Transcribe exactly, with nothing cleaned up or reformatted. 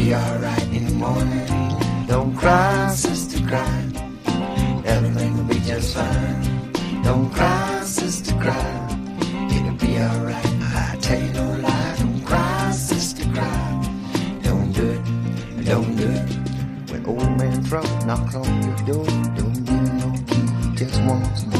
be alright in the morning. Don't cry, sister, cry. Everything will be just fine. Don't cry, sister, cry. It'll be alright. I tell you no lie. Don't cry, sister, cry. Don't do it, don't do it. When old man trouble knocks on your door, don't give him no key. He just wants some